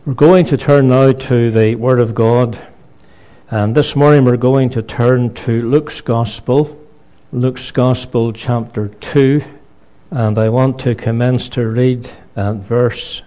We're going to turn now to the Word of God, and this morning we're going to turn to Luke's Gospel chapter 2, and I want to commence to read at verse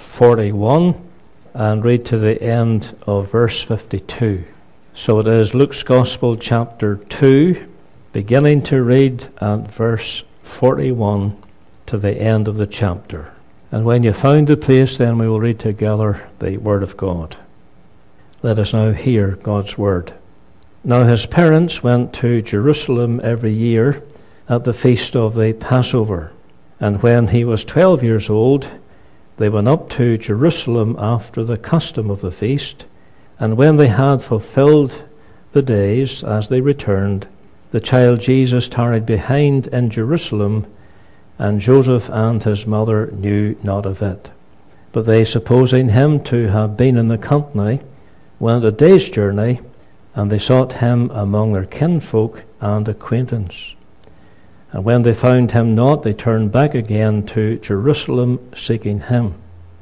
41 and read to the end of verse 52. So it is Luke's Gospel chapter 2, beginning to read at verse 41 to the end of the chapter. And when you found the place, then we will read together the Word of God. Let us now hear God's Word. Now his parents went to Jerusalem every year at the feast of the Passover. And when he was 12 years old, they went up to Jerusalem after the custom of the feast. And when they had fulfilled the days as they returned, the child Jesus tarried behind in Jerusalem, and Joseph and his mother knew not of it. But they, supposing him to have been in the company, went a day's journey, and they sought him among their kinfolk and acquaintance. And when they found him not, they turned back again to Jerusalem, seeking him.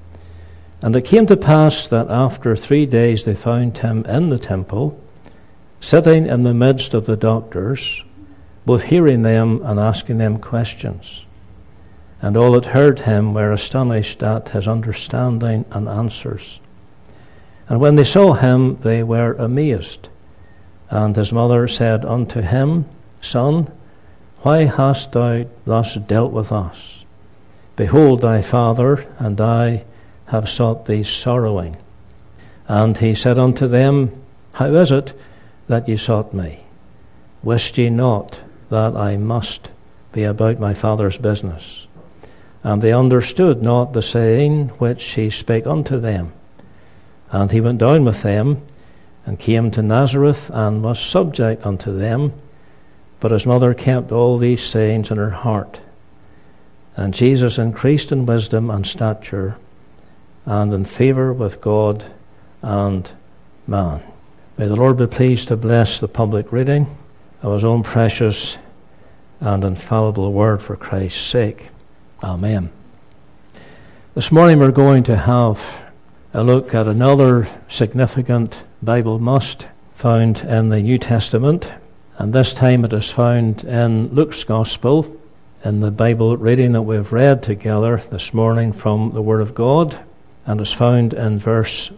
And it came to pass that after 3 days they found him in the temple, sitting in the midst of the doctors, both hearing them and asking them questions. And all that heard him were astonished at his understanding and answers. And when they saw him, they were amazed. And his mother said unto him, Son, why hast thou thus dealt with us? Behold, thy father and I have sought thee sorrowing. And he said unto them, How is it that ye sought me? Wist ye not that I must be about my father's business? And they understood not the saying which he spake unto them. And he went down with them, and came to Nazareth, and was subject unto them. But his mother kept all these sayings in her heart. And Jesus increased in wisdom and stature, and in favour with God and man. May the Lord be pleased to bless the public reading of his own precious and infallible word for Christ's sake. Amen. This morning we're going to have a look at another significant Bible must found in the New Testament, and this time it is found in Luke's Gospel, in the Bible reading that we've read together this morning from the Word of God, and is found in verse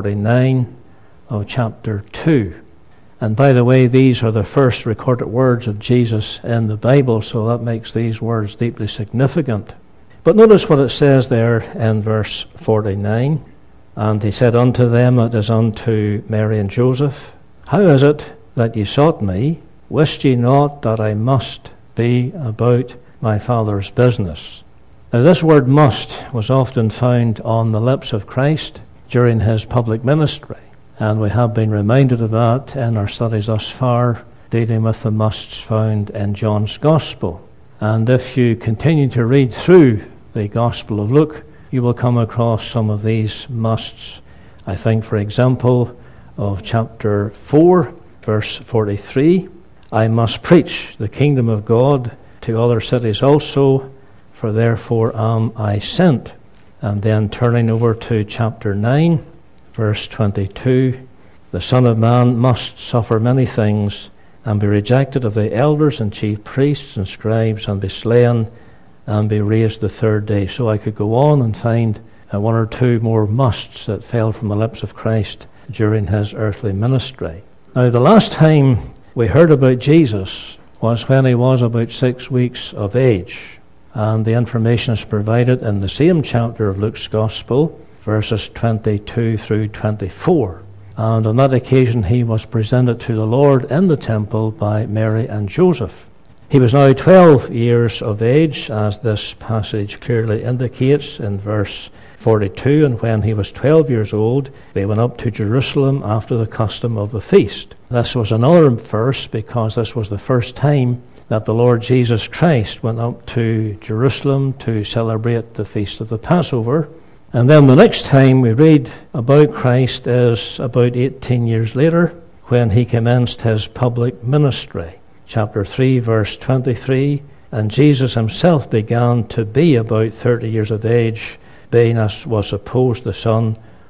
49 of chapter 2. And by the way, these are the first recorded words of Jesus in the Bible, so that makes these words deeply significant. But notice what it says there in verse 49. And he said unto them that is unto Mary and Joseph, How is it that ye sought me? Wist ye not that I must be about my Father's business? Now this word must was often found on the lips of Christ during his public ministry. And we have been reminded of that in our studies thus far, dealing with the musts found in John's Gospel. And if you continue to read through the Gospel of Luke, you will come across some of these musts. I think, for example, of chapter 4, verse 43, I must preach the kingdom of God to other cities also, for therefore am I sent. And then turning over to chapter 9, verse 22, the Son of Man must suffer many things, and be rejected of the elders and chief priests and scribes, and be slain, and be raised the third day. So I could go on and find one or two more musts that fell from the lips of Christ during his earthly ministry. Now, the last time we heard about Jesus was when he was about 6 weeks of age, and the information is provided in the same chapter of Luke's Gospel, verses 22 through 24. And on that occasion he was presented to the Lord in the temple by Mary and Joseph. He was now 12 years of age, as this passage clearly indicates in verse 42. And when he was 12 years old, they went up to Jerusalem after the custom of the feast. This was another first, because this was the first time that the Lord Jesus Christ went up to Jerusalem to celebrate the feast of the Passover. And then the next time we read about Christ is about 18 years later, when he commenced his public ministry. Chapter 3, verse 23, and Jesus himself began to be about 30 years of age, being, as was supposed, the son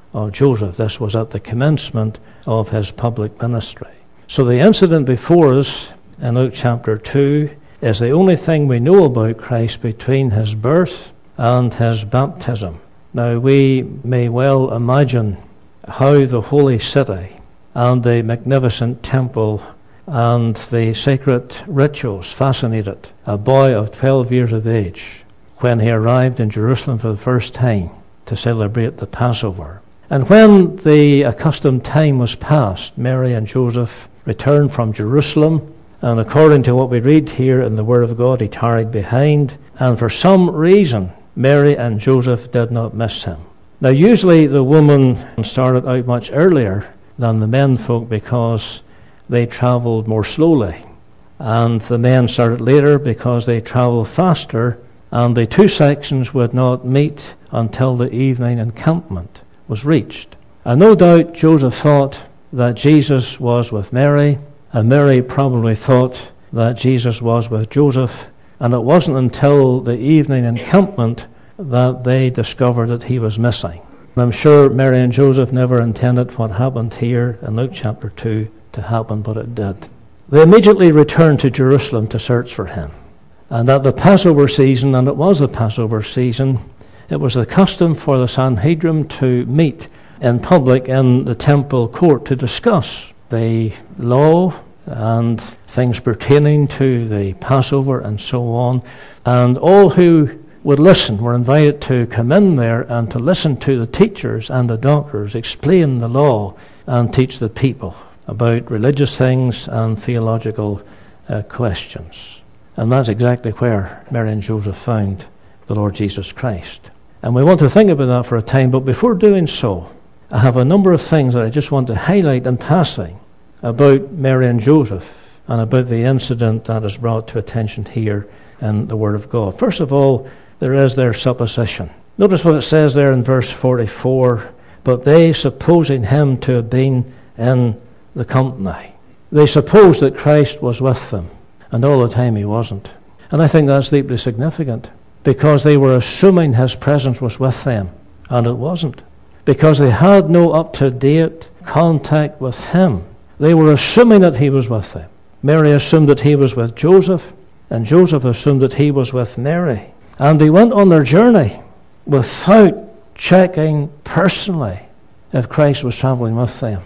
of Joseph. This was at the commencement of his public ministry. So the incident before us in Luke chapter 2 is the only thing we know about Christ between his birth and his baptism. Now we may well imagine how the holy city and the magnificent temple and the sacred rituals fascinated a boy of 12 years of age when he arrived in Jerusalem for the first time to celebrate the Passover. And when the accustomed time was past, Mary and Joseph returned from Jerusalem, and according to what we read here in the Word of God, he tarried behind, and for some reason Mary and Joseph did not miss him. Now usually the woman started out much earlier than the men folk because they travelled more slowly, and the men started later because they travelled faster, and the two sections would not meet until the evening encampment was reached. And no doubt Joseph thought that Jesus was with Mary, and Mary probably thought that Jesus was with Joseph, and it wasn't until the evening encampment that they discovered that he was missing. And I'm sure Mary and Joseph never intended what happened here in Luke chapter 2 to happen, but it did. They immediately returned to Jerusalem to search for him. And at the Passover season, and it was the Passover season, it was the custom for the Sanhedrin to meet in public in the temple court to discuss the law and things pertaining to the Passover and so on. And all who would listen were invited to come in there and to listen to the teachers and the doctors explain the law and teach the people about religious things and theological questions. And that's exactly where Mary and Joseph found the Lord Jesus Christ. And we want to think about that for a time, but before doing so, I have a number of things that I just want to highlight in passing about Mary and Joseph and about the incident that is brought to attention here in the Word of God. First of all, there is their supposition. Notice what it says there in verse 44, but they supposing him to have been in the company. They supposed that Christ was with them, and all the time he wasn't. And I think that's deeply significant, because they were assuming his presence was with them, and it wasn't. Because they had no up-to-date contact with him. They were assuming that he was with them. Mary assumed that he was with Joseph, and Joseph assumed that he was with Mary. And they went on their journey without checking personally if Christ was travelling with them.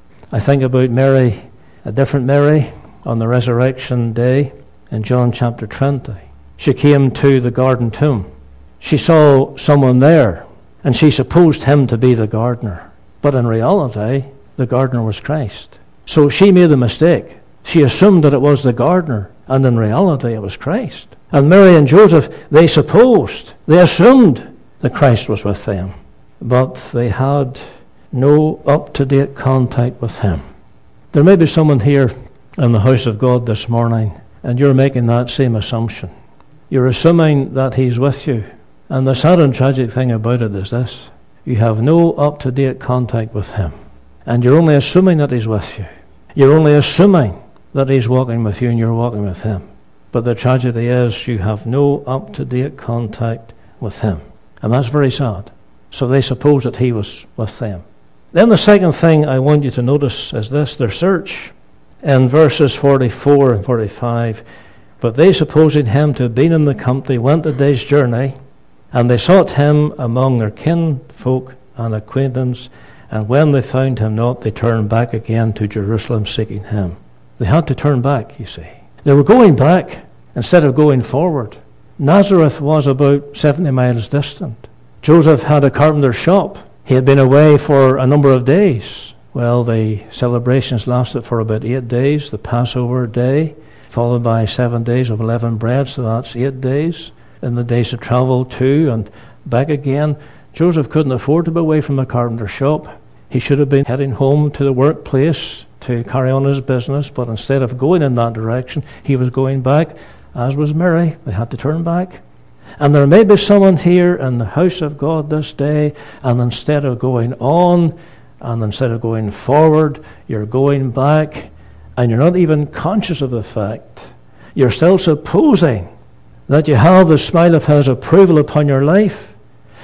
I think about Mary, a different Mary, on the resurrection day in John chapter 20. She came to the garden tomb. She saw someone there, and she supposed him to be the gardener. But in reality, the gardener was Christ. So she made a mistake. She assumed that it was the gardener, and in reality it was Christ. And Mary and Joseph, they assumed that Christ was with them, but they had no up-to-date contact with him. There may be someone here in the house of God this morning, and you're making that same assumption. You're assuming that he's with you. And the sad and tragic thing about it is this: you have no up-to-date contact with him. And you're only assuming that he's with you. You're only assuming that he's walking with you and you're walking with him. But the tragedy is you have no up-to-date contact with him. And that's very sad. So they suppose that he was with them. Then the second thing I want you to notice is this: their search. In verses 44 and 45, but they supposing him to have been in the company went a day's journey, and they sought him among their kinfolk and acquaintance, and when they found him not, they turned back again to Jerusalem seeking him. They had to turn back, you see. They were going back instead of going forward. Nazareth was about 70 miles distant. Joseph had a carpenter's shop. He had been away for a number of days. Well, the celebrations lasted for about 8 days, the Passover day, followed by 7 days of 11 bread, so that's 8 days. In the days of travel to and back again. Joseph couldn't afford to be away from the carpenter's shop. He should have been heading home to the workplace to carry on his business, but instead of going in that direction, he was going back, as was Mary. They had to turn back. And there may be someone here in the house of God this day, and instead of going on, and instead of going forward, you're going back, and you're not even conscious of the fact. You're still supposing that you have the smile of his approval upon your life.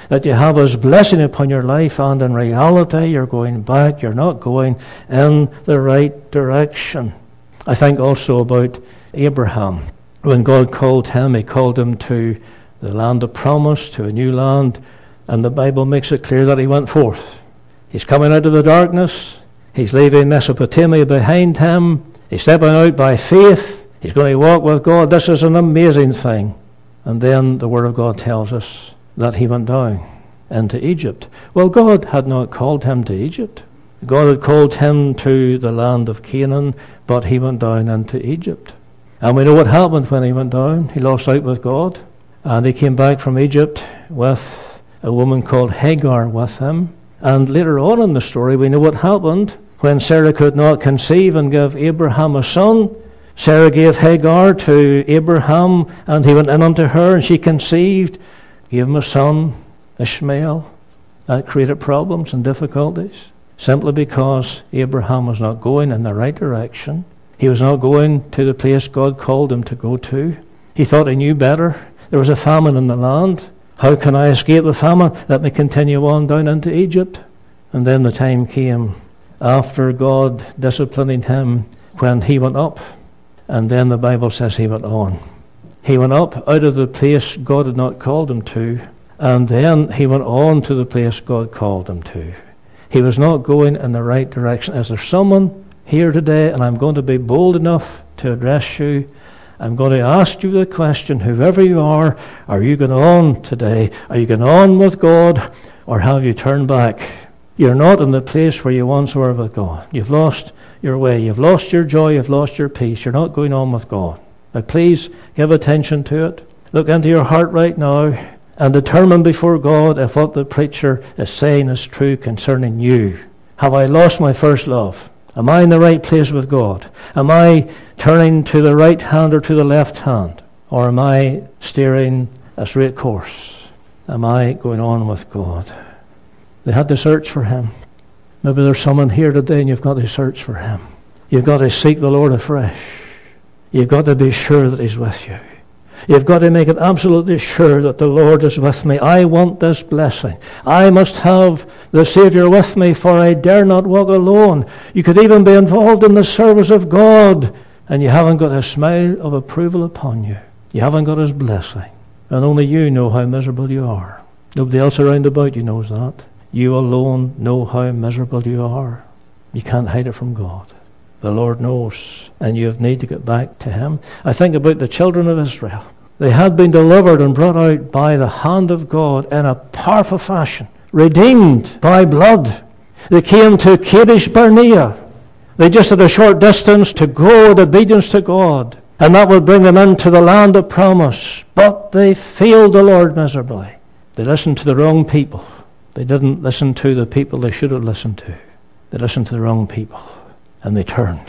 that you have His blessing upon your life, and in reality you're going back, you're not going in the right direction. I think also about Abraham. When God called him, He called him to the land of promise, to a new land, and the Bible makes it clear that he went forth. He's coming out of the darkness. He's leaving Mesopotamia behind him. He's stepping out by faith. He's going to walk with God. This is an amazing thing. And then the Word of God tells us that he went down into Egypt. Well, God had not called him to Egypt. God had called him to the land of Canaan, but he went down into Egypt. And we know what happened when he went down. He lost out with God. And he came back from Egypt with a woman called Hagar with him. And later on in the story, we know what happened. When Sarah could not conceive and give Abraham a son, Sarah gave Hagar to Abraham, and he went in unto her, and she conceived, gave him a son, Ishmael. That created problems and difficulties, simply because Abraham was not going in the right direction. He was not going to the place God called him to go to. He thought he knew better. There was a famine in the land. How can I escape the famine? Let me continue on down into Egypt. And then the time came after God disciplining him when he went up. And then the Bible says he went on. He went up out of the place God had not called him to. And then he went on to the place God called him to. He was not going in the right direction. Is there someone here today, and I'm going to be bold enough to address you, I'm going to ask you the question, whoever you are you going on today? Are you going on with God, or have you turned back? You're not in the place where you once were with God. You've lost your way. You've lost your joy. You've lost your peace. You're not going on with God. Now please give attention to it. Look into your heart right now and determine before God if what the preacher is saying is true concerning you. Have I lost my first love? Am I in the right place with God? Am I turning to the right hand or to the left hand? Or am I steering a straight course? Am I going on with God? They had to search for him. Maybe there's someone here today and you've got to search for him. You've got to seek the Lord afresh. You've got to be sure that he's with you. You've got to make it absolutely sure that the Lord is with me. I want this blessing. I must have the Savior with me, for I dare not walk alone. You could even be involved in the service of God, and you haven't got a smile of approval upon you. You haven't got his blessing. And only you know how miserable you are. Nobody else around about you knows that. You alone know how miserable you are. You can't hide it from God. The Lord knows, and you need to get back to him. I think about the children of Israel. They had been delivered and brought out by the hand of God in a powerful fashion, redeemed by blood. They came to Kadesh Barnea. They just had a short distance to go in obedience to God, and that would bring them into the land of promise. But they failed the Lord miserably. They listened to the wrong people. They didn't listen to the people they should have listened to. They listened to the wrong people, and they turned.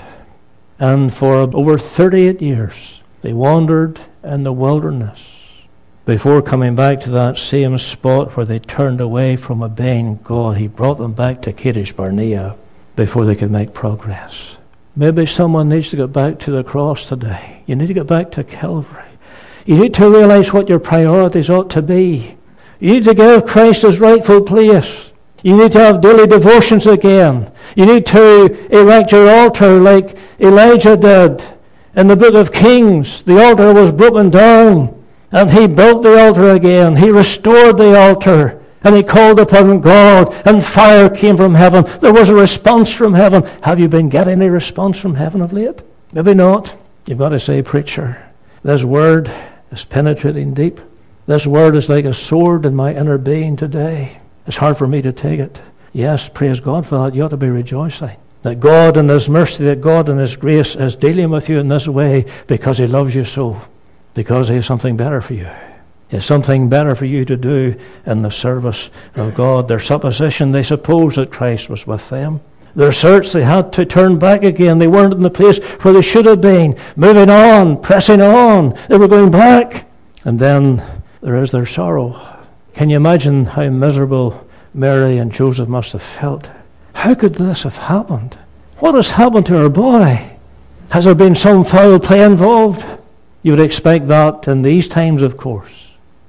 And for over 38 years, they wandered in the wilderness before coming back to that same spot where they turned away from obeying God. He brought them back to Kadesh Barnea before they could make progress. Maybe someone needs to get back to the cross today. You need to get back to Calvary. You need to realize what your priorities ought to be. You need to give Christ his rightful place. You need to have daily devotions again. You need to erect your altar like Elijah did. In the book of Kings, the altar was broken down, and he built the altar again. He restored the altar, and he called upon God, and fire came from heaven. There was a response from heaven. Have you been getting a response from heaven of late? Maybe not. You've got to say, preacher, this word is penetrating deep. This word is like a sword in my inner being today. It's hard for me to take it. Yes, praise God for that. You ought to be rejoicing that God in his mercy, that God in his grace is dealing with you in this way because he loves you so, because he has something better for you. He has something better for you to do in the service of God. Their supposition, they supposed that Christ was with them. Their search, they had to turn back again. They weren't in the place where they should have been. Moving on, pressing on. They were going back. And then there is their sorrow. Can you imagine how miserable Mary and Joseph must have felt? How could this have happened? What has happened to our boy? Has there been some foul play involved? You would expect that in these times, of course.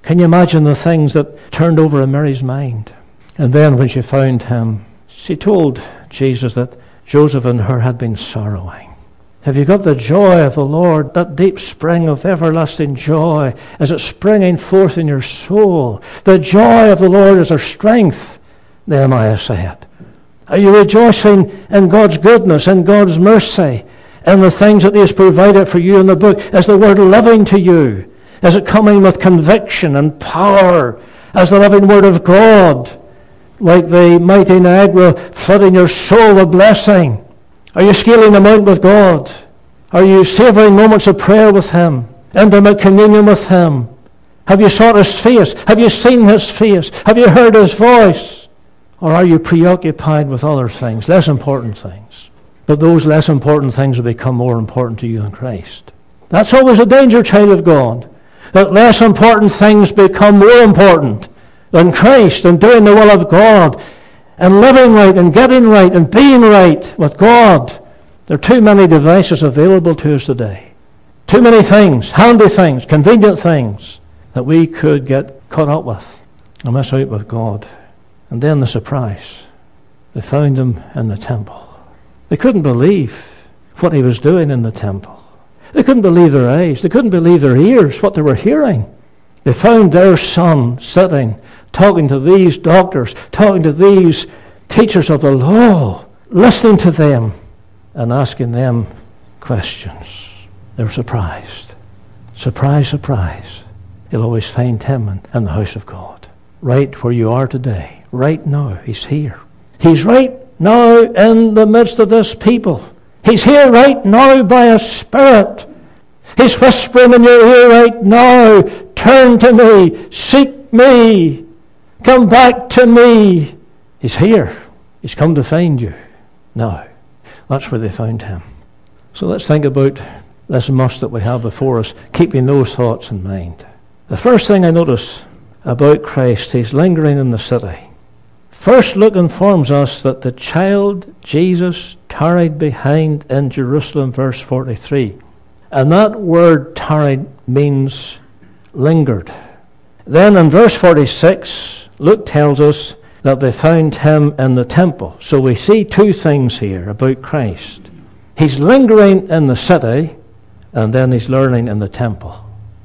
Can you imagine the things that turned over in Mary's mind? And then when she found him, she told Jesus that Joseph and her had been sorrowing. Have you got the joy of the Lord, that deep spring of everlasting joy, as it's springing forth in your soul? The joy of the Lord is our strength, Nehemiah said. Are you rejoicing in God's goodness, in God's mercy, and the things that He has provided for you in the book? Is the Word living to you? Is it coming with conviction and power as the living Word of God? Like the mighty Niagara flooding your soul with blessing. Are you scaling the mount with God? Are you savouring moments of prayer with Him? Intimate communion with Him? Have you sought His face? Have you seen His face? Have you heard His voice? Or are you preoccupied with other things, less important things? But those less important things will become more important to you in Christ. That's always a danger, child of God. That less important things become more important than Christ and doing the will of God and living right and getting right and being right with God. There are too many devices available to us today. Too many things, handy things, convenient things that we could get caught up with and miss out with God. And then the surprise. They found Him in the temple. They couldn't believe what He was doing in the temple. They couldn't believe their eyes. They couldn't believe their ears, what they were hearing. They found their Son sitting, talking to these doctors, talking to these teachers of the law, listening to them and asking them questions. They were surprised. Surprise, surprise. You'll always find Him in the house of God. Right where you are today. Right now. He's here. He's right now in the midst of this people. He's here right now by His Spirit. He's whispering in your ear right now. Turn to me. Seek me. Come back to me. He's here. He's come to find you. Now, that's where they found Him. So let's think about this must that we have before us, keeping those thoughts in mind. The first thing I notice about Christ, He's lingering in the city. First look informs us that the child Jesus tarried behind in Jerusalem, verse 43. And that word tarried means lingered. Then in verse 46, Luke tells us that they found Him in the temple. So we see two things here about Christ. He's lingering in the city, and then He's learning in the temple.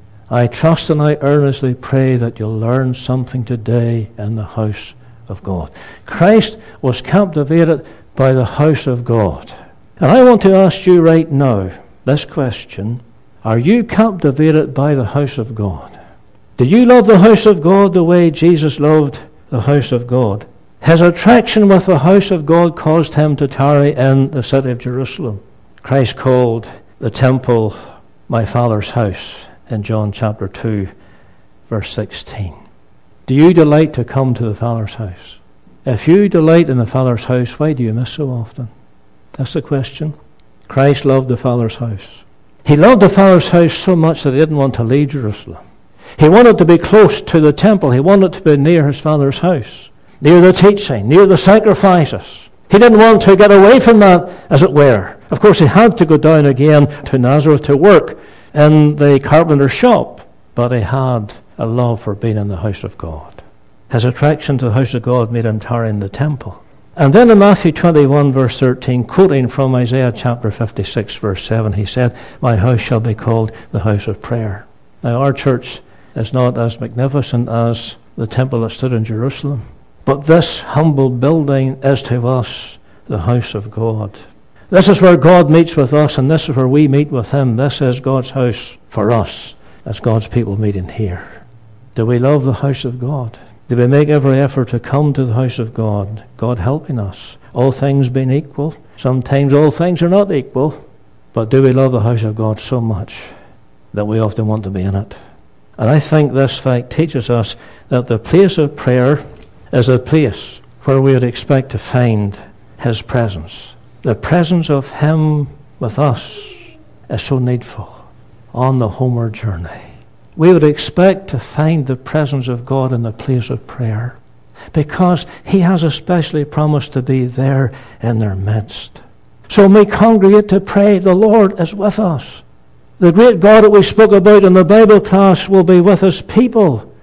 I trust and I earnestly pray that you'll learn something today in the house of God. Christ was captivated by the house of God. And I want to ask you right now this question. Are you captivated by the house of God? Do you love the house of God the way Jesus loved the house of God? His attraction with the house of God caused Him to tarry in the city of Jerusalem. Christ called the temple my Father's house in John chapter 2, verse 16. Do you delight to come to the Father's house? If you delight in the Father's house, why do you miss so often? That's the question. Christ loved the Father's house. He loved the Father's house so much that He didn't want to leave Jerusalem. He wanted to be close to the temple. He wanted to be near His Father's house, near the teaching, near the sacrifices. He didn't want to get away from that, as it were. Of course, He had to go down again to Nazareth to work in the carpenter's shop, but He had a love for being in the house of God. His attraction to the house of God made Him tarry in the temple. And then in Matthew 21, verse 13, quoting from Isaiah chapter 56, verse 7, He said, my house shall be called the house of prayer. Now, our church is not as magnificent as the temple that stood in Jerusalem, but this humble building is to us the house of God. This is where God meets with us, and this is where we meet with Him. This is God's house for us, as God's people meeting here. Do we love the house of God? Do we make every effort to come to the house of God? God helping us. All things being equal. Sometimes all things are not equal. But do we love the house of God so much that we often want to be in it? And I think this fact teaches us that the place of prayer is a place where we would expect to find His presence. The presence of Him with us is so needful on the homeward journey. We would expect to find the presence of God in the place of prayer because He has especially promised to be there in their midst. So when we congregate to pray, the Lord is with us. The great God that we spoke about in the Bible class will be with His people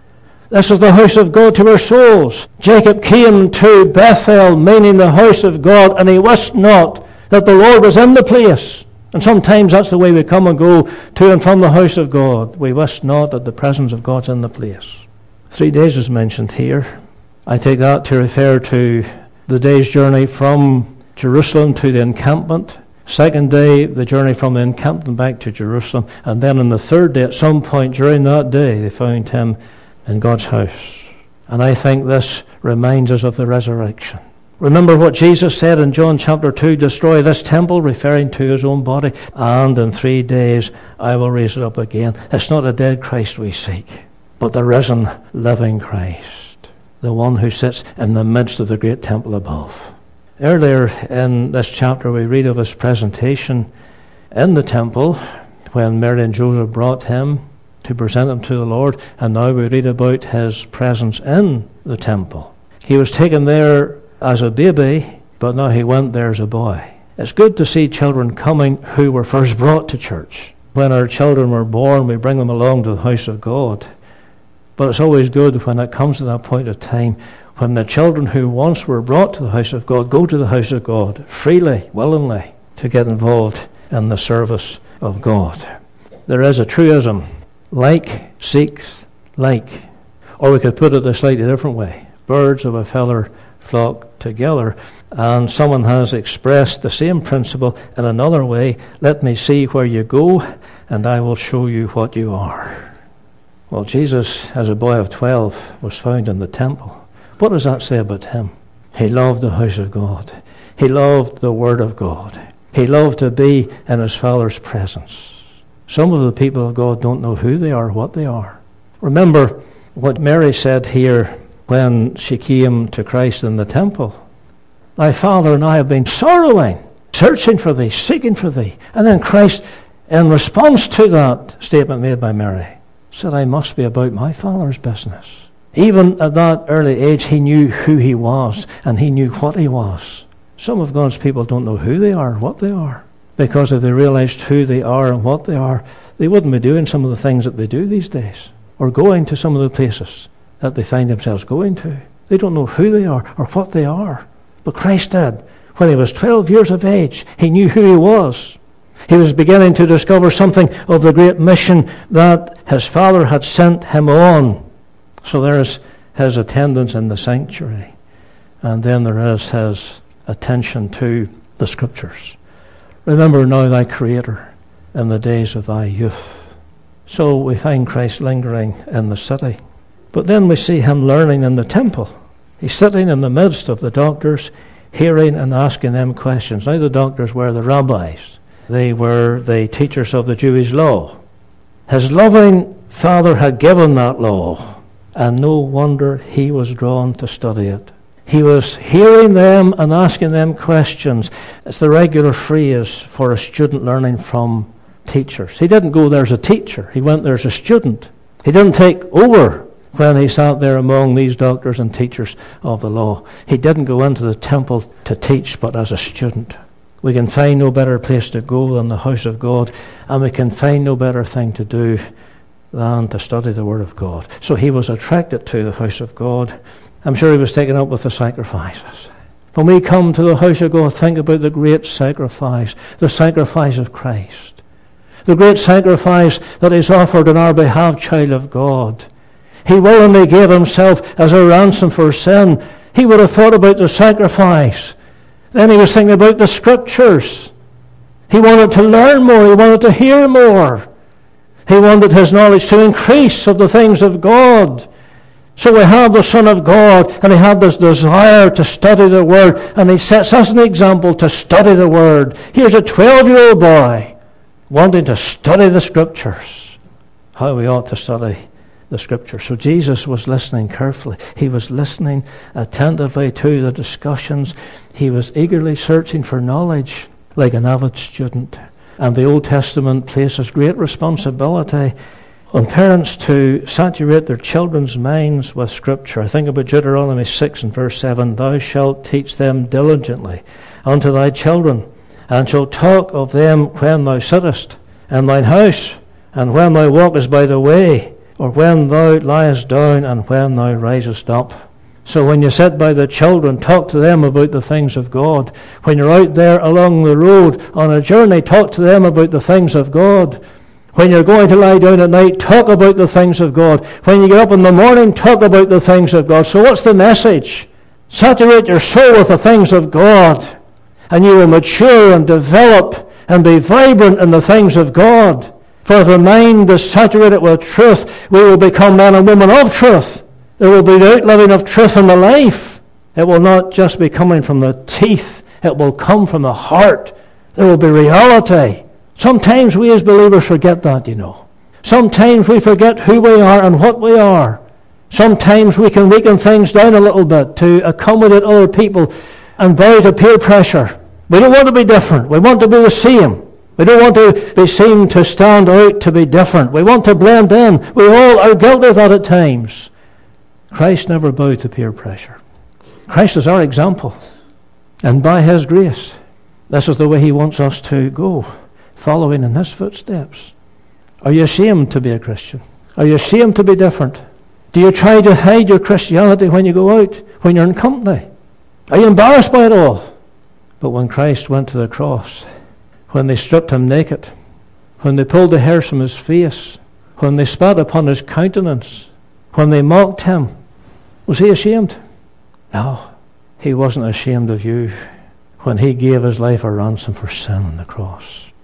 This is the house of God to our souls. Jacob came to Bethel, meaning the house of God, and he wist not that the Lord was in the place. And sometimes that's the way we come and go to and from the house of God. We wist not that the presence of God's in the place. 3 days is mentioned here. I take that to refer to the day's journey from Jerusalem to the encampment. Second day, the journey from the encampment back to Jerusalem. And then on the third day, at some point during that day, they found him in God's house. And I think this reminds us of the resurrection. Remember what Jesus said in John chapter 2, destroy this temple, referring to his own body, and in 3 days I will raise it up again. It's not a dead Christ we seek, but the risen, living Christ, the one who sits in the midst of the great temple above. Earlier in this chapter we read of his presentation in the temple when Mary and Joseph brought him to present him to the Lord, and now we read about his presence in the temple. He was taken there as a baby, but now he went there as a boy. It's good to see children coming who were first brought to church. When our children were born, we bring them along to the house of God. But it's always good when it comes to that point of time when the children who once were brought to the house of God go to the house of God freely, willingly, to get involved in the service of God. There is a truism, like seeks like. Or we could put it a slightly different way. Birds of a feather flock together. And someone has expressed the same principle in another way. Let me see where you go, and I will show you what you are. Well, Jesus, as a boy of 12, was found in the temple. What does that say about him? He loved the house of God. He loved the Word of God. He loved to be in his Father's presence. Some of the people of God don't know who they are, what they are. Remember what Mary said here when she came to Christ in the temple. Thy Father and I have been sorrowing, searching for thee, seeking for thee. And then Christ, in response to that statement made by Mary, said, I must be about my Father's business. Even at that early age, he knew who he was, and he knew what he was. Some of God's people don't know who they are, what they are. Because if they realized who they are and what they are, they wouldn't be doing some of the things that they do these days, or going to some of the places that they find themselves going to. They don't know who they are or what they are. But Christ did. When he was 12 years of age, he knew who he was. He was beginning to discover something of the great mission that his Father had sent him on. So there's his attendance in the sanctuary. And then there is his attention to the Scriptures. Remember now thy Creator in the days of thy youth. So we find Christ lingering in the city. But then we see him learning in the temple. He's sitting in the midst of the doctors, hearing and asking them questions. Now the doctors were the rabbis. They were the teachers of the Jewish law. His loving Father had given that law. And no wonder he was drawn to study it. He was hearing them and asking them questions. It's the regular phrase for a student learning from teachers. He didn't go there as a teacher. He went there as a student. He didn't take over when he sat there among these doctors and teachers of the law. He didn't go into the temple to teach, but as a student. We can find no better place to go than the house of God, and we can find no better thing to do than to study the Word of God. So he was attracted to the house of God. I'm sure he was taken up with the sacrifices. When we come to the house of God, think about the great sacrifice, the sacrifice of Christ. The great sacrifice that is offered on our behalf, child of God. He willingly gave himself as a ransom for sin. He would have thought about the sacrifice. Then he was thinking about the Scriptures. He wanted to learn more. He wanted to hear more. He wanted his knowledge to increase of the things of God. So we have the Son of God, and he had this desire to study the Word, and he sets us an example to study the Word. Here's a 12-year-old boy wanting to study the Scriptures. How we ought to study the Scriptures. So Jesus was listening carefully. He was listening attentively to the discussions. He was eagerly searching for knowledge like an avid student. And the Old Testament places great responsibility on parents to saturate their children's minds with Scripture. I think about Deuteronomy 6 and verse 7. Thou shalt teach them diligently unto thy children, and shalt talk of them when thou sittest in thine house, and when thou walkest by the way, or when thou liest down and when thou risest up. So when you sit by the children, talk to them about the things of God. When you're out there along the road on a journey, talk to them about the things of God. When you're going to lie down at night, talk about the things of God. When you get up in the morning, talk about the things of God. So what's the message? Saturate your soul with the things of God, and you will mature and develop and be vibrant in the things of God. For if the mind is saturated with truth, we will become men and women of truth. There will be the outliving of truth in the life. It will not just be coming from the teeth. It will come from the heart. There will be reality. Sometimes we as believers forget that, you know. Sometimes we forget who we are and what we are. Sometimes we can weaken things down a little bit to accommodate other people and bow to peer pressure. We don't want to be different. We want to be the same. We don't want to be seen to stand out, to be different. We want to blend in. We all are guilty of that at times. Christ never bowed to peer pressure. Christ is our example. And by his grace, this is the way he wants us to go, following in his footsteps. Are you ashamed to be a Christian? Are you ashamed to be different? Do you try to hide your Christianity when you go out, when you're in company? Are you embarrassed by it all? But when Christ went to the cross, when they stripped him naked, when they pulled the hairs from his face, when they spat upon his countenance, when they mocked him, was he ashamed? No, he wasn't ashamed of you when he gave his life a ransom for sin on the cross.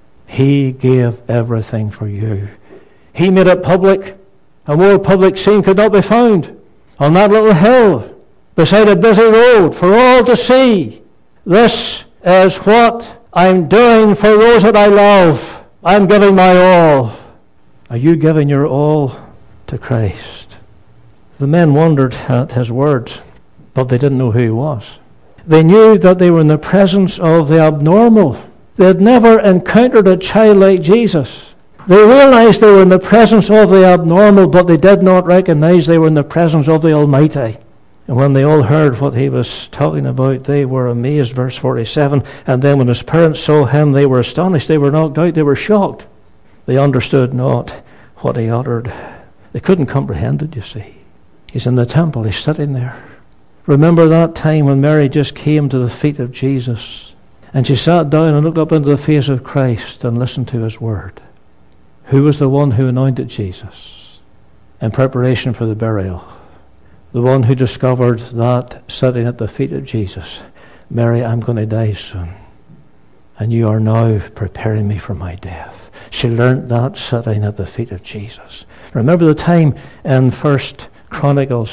He gave everything for you. He made it public. A more public scene could not be found. On that little hill, beside a busy road, for all to see. This is what I'm doing for those that I love. I'm giving my all. Are you giving your all to Christ? The men wondered at his words, but they didn't know who he was. They knew that they were in the presence of the abnormal. They had never encountered a child like Jesus. They realized they were in the presence of the abnormal, but they did not recognize they were in the presence of the Almighty. And when they all heard what he was talking about, they were amazed, verse 47. And then when his parents saw him, they were astonished. They were knocked out. They were shocked. They understood not what he uttered. They couldn't comprehend it, you see. He's in the temple. He's sitting there. Remember that time when Mary just came to the feet of Jesus, and she sat down and looked up into the face of Christ and listened to his word. Who was the one who anointed Jesus in preparation for the burial? The one who discovered that sitting at the feet of Jesus. Mary, I'm going to die soon, and you are now preparing me for my death. She learnt that sitting at the feet of Jesus. Remember the time in 1 Chronicles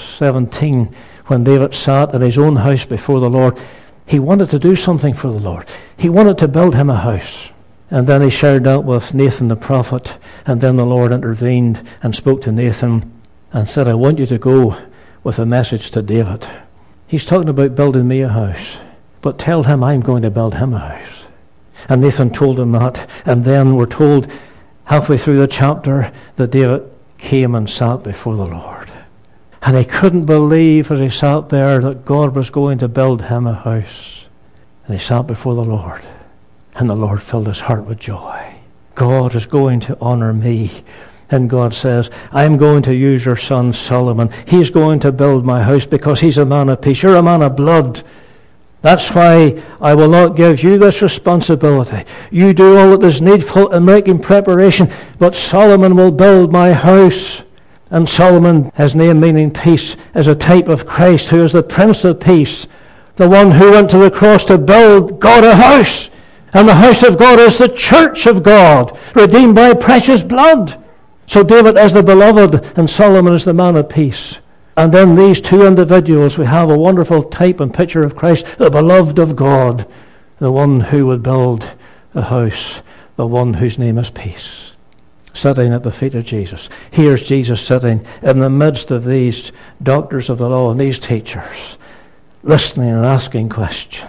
17 when David sat in his own house before the Lord. He wanted to do something for the Lord. He wanted to build him a house. And then he shared that with Nathan the prophet. And then the Lord intervened and spoke to Nathan and said, I want you to go with a message to David. He's talking about building me a house. But tell him I'm going to build him a house. And Nathan told him that. And then we're told halfway through the chapter that David came and sat before the Lord. And he couldn't believe as he sat there that God was going to build him a house. And he sat before the Lord. And the Lord filled his heart with joy. God is going to honor me. And God says, I'm going to use your son Solomon. He's going to build my house because he's a man of peace. You're a man of blood. That's why I will not give you this responsibility. You do all that is needful in making preparation, but Solomon will build my house. And Solomon, his name meaning peace, is a type of Christ, who is the Prince of Peace, the one who went to the cross to build God a house. And the house of God is the church of God, redeemed by precious blood. So David is the beloved, and Solomon is the man of peace. And then these two individuals, we have a wonderful type and picture of Christ, the beloved of God, the one who would build a house, the one whose name is peace. Sitting at the feet of Jesus. Here's Jesus sitting in the midst of these doctors of the law and these teachers, listening and asking questions.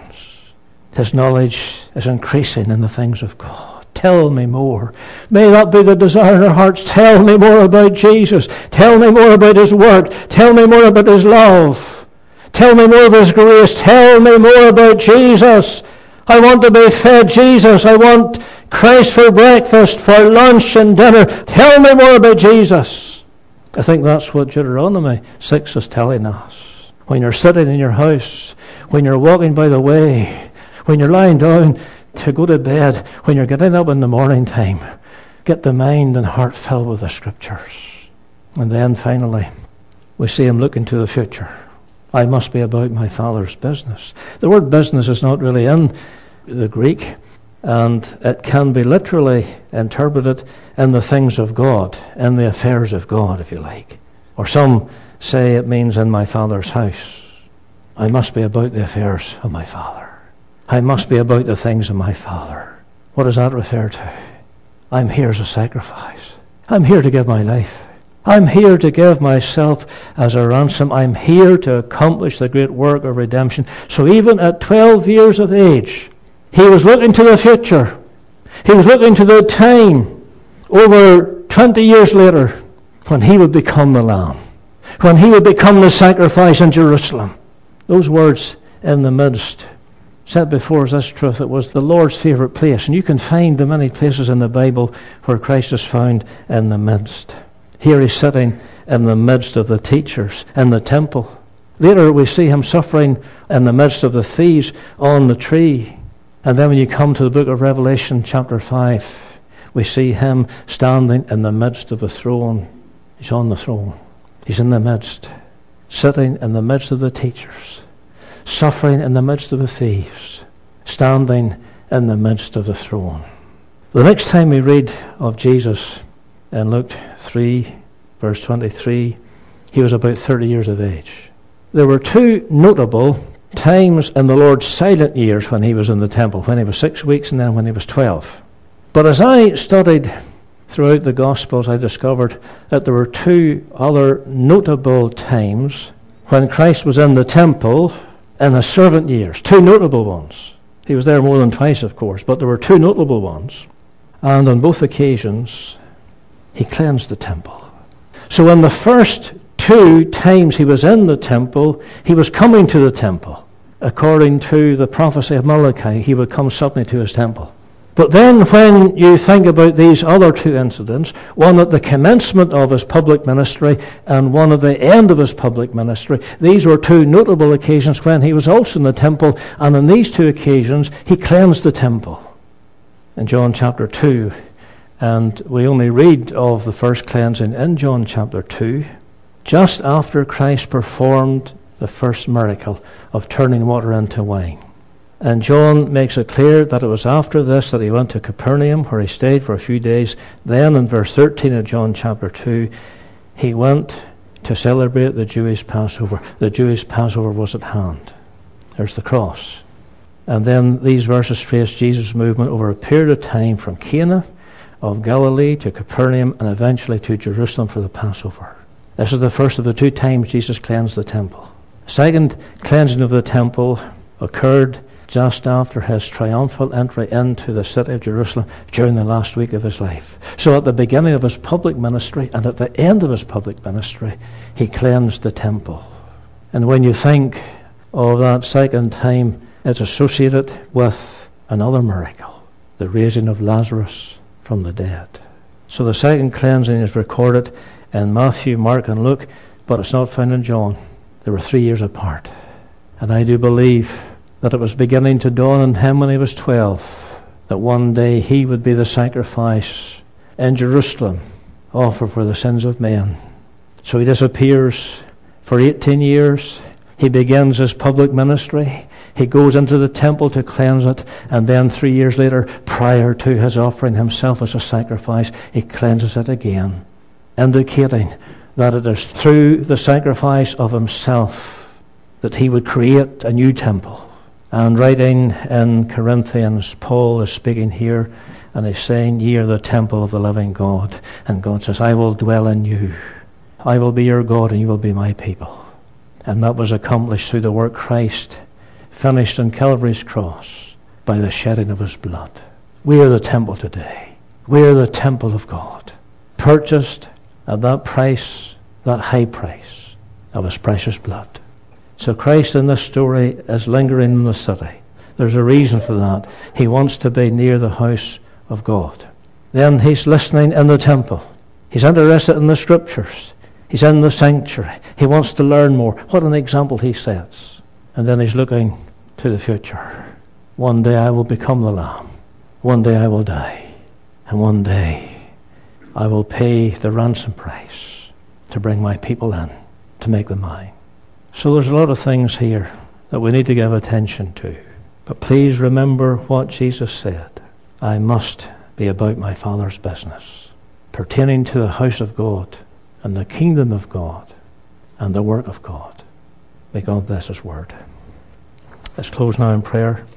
His knowledge is increasing in the things of God. Tell me more. May that be the desire in our hearts. Tell me more about Jesus. Tell me more about his word. Tell me more about his love. Tell me more of his grace. Tell me more about Jesus. I want to be fed Jesus. I want Christ for breakfast, for lunch and dinner. Tell me more about Jesus. I think that's what Deuteronomy 6 is telling us. When you're sitting in your house, when you're walking by the way, when you're lying down to go to bed, when you're getting up in the morning time, get the mind and heart filled with the Scriptures. And then finally, we see him looking to the future. I must be about my Father's business. The word business is not really in the Greek, and it can be literally interpreted in the things of God, in the affairs of God, if you like. Or some say it means in my Father's house. I must be about the affairs of my Father. I must be about the things of my Father. What does that refer to? I'm here as a sacrifice. I'm here to give my life. I'm here to give myself as a ransom. I'm here to accomplish the great work of redemption. So even at 12 years of age, he was looking to the future. He was looking to the time over 20 years later when he would become the Lamb, when he would become the sacrifice in Jerusalem. Those words, in the midst, set before us this truth. It was the Lord's favourite place. And you can find the many places in the Bible where Christ is found in the midst. Here he's sitting in the midst of the teachers in the temple. Later we see him suffering in the midst of the thieves on the tree. And then when you come to the book of Revelation chapter 5, we see him standing in the midst of the throne. He's on the throne. He's in the midst, sitting in the midst of the teachers, suffering in the midst of the thieves, standing in the midst of the throne. The next time we read of Jesus in Luke 3, verse 23, he was about 30 years of age. There were two notable times in the Lord's silent years when he was in the temple, when he was 6 weeks and then when he was 12. But as I studied throughout the Gospels, I discovered that there were two other notable times when Christ was in the temple in the servant years. Two notable ones. He was there more than twice, of course, but there were two notable ones. And on both occasions, he cleansed the temple. So in the first two times he was in the temple, he was coming to the temple. According to the prophecy of Malachi, he would come suddenly to his temple. But then when you think about these other two incidents, one at the commencement of his public ministry and one at the end of his public ministry, these were two notable occasions when he was also in the temple, and on these two occasions he cleansed the temple. In John chapter 2, and we only read of the first cleansing in John chapter 2, just after Christ performed the first miracle of turning water into wine. And John makes it clear that it was after this that he went to Capernaum, where he stayed for a few days. Then in verse 13 of John chapter 2, he went to celebrate the Jewish Passover. The Jewish Passover was at hand. There's the cross. And then these verses trace Jesus' movement over a period of time from Cana of Galilee to Capernaum and eventually to Jerusalem for the Passover. This is the first of the two times Jesus cleansed the temple. The second cleansing of the temple occurred just after his triumphal entry into the city of Jerusalem during the last week of his life. So at the beginning of his public ministry and at the end of his public ministry, he cleansed the temple. And when you think of that second time, it's associated with another miracle, the raising of Lazarus from the dead. So the second cleansing is recorded in Matthew, Mark, and Luke, but it's not found in John. They were 3 years apart. And I do believe that it was beginning to dawn on him when he was 12, that one day he would be the sacrifice in Jerusalem, offered for the sins of men. So he disappears for 18 years. He begins his public ministry. He goes into the temple to cleanse it, and then 3 years later, prior to his offering himself as a sacrifice, he cleanses it again, indicating that it is through the sacrifice of himself that he would create a new temple. And writing in Corinthians, Paul is speaking here, and he's saying, "Ye are the temple of the living God." And God says, "I will dwell in you. I will be your God, and you will be my people." And that was accomplished through the work Christ finished on Calvary's cross by the shedding of his blood. We are the temple today. We are the temple of God, purchased at that price, that high price of his precious blood. So Christ in this story is lingering in the city. There's a reason for that. He wants to be near the house of God. Then he's listening in the temple. He's interested in the scriptures. He's in the sanctuary. He wants to learn more. What an example he sets. And then he's looking to the future. One day I will become the Lamb. One day I will die. And one day I will pay the ransom price to bring my people in, to make them mine. So there's a lot of things here that we need to give attention to. But please remember what Jesus said. I must be about my Father's business, pertaining to the house of God and the kingdom of God and the work of God. May God bless His word. Let's close now in prayer.